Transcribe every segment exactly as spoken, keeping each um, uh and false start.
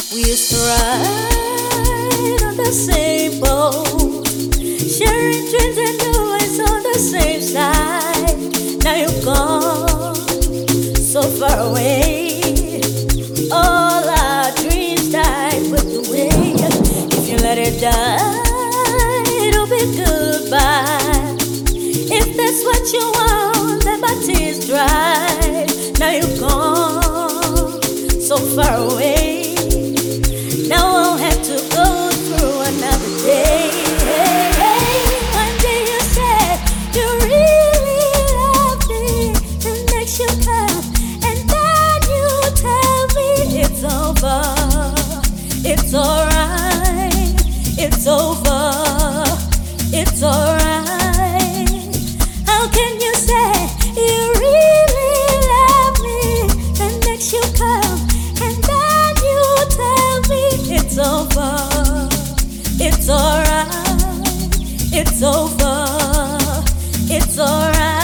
We used to ride on the same boat, sharing dreams and doings on the same side. Now you're gone, so far away. All our dreams died with the wind. If you let it die, it'll be goodbye. If that's what you want, let my tears dry. Now you're gone, so far away. Now I'll have to go through another day. One day you said you really love me, the next you come and then you tell me it's over, it's alright, it's over, it's alright. How can you say you really love me, the next you come and then you tell me it's over, it's alright, it's over, it's alright.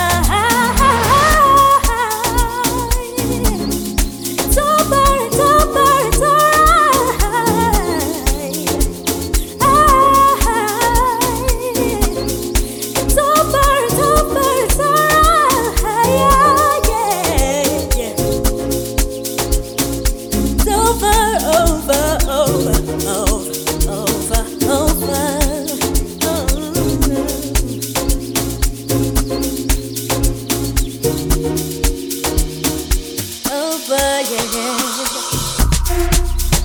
It's over, it's over, it's alright. It's over, it's over, it's alright. Yeah, yeah. It's over, over, over, over, over, over. Over, yeah, yeah.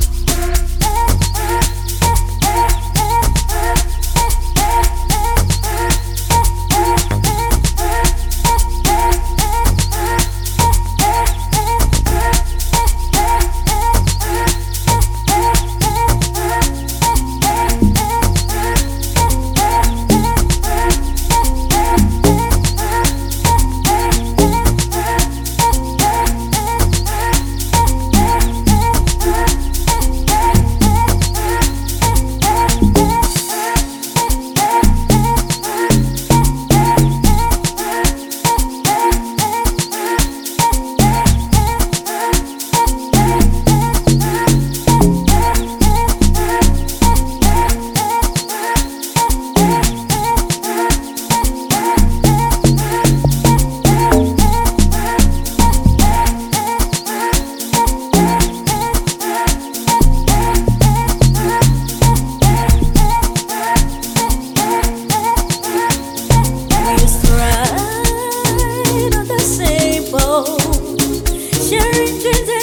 We used to ride on the same boat, sharing dreams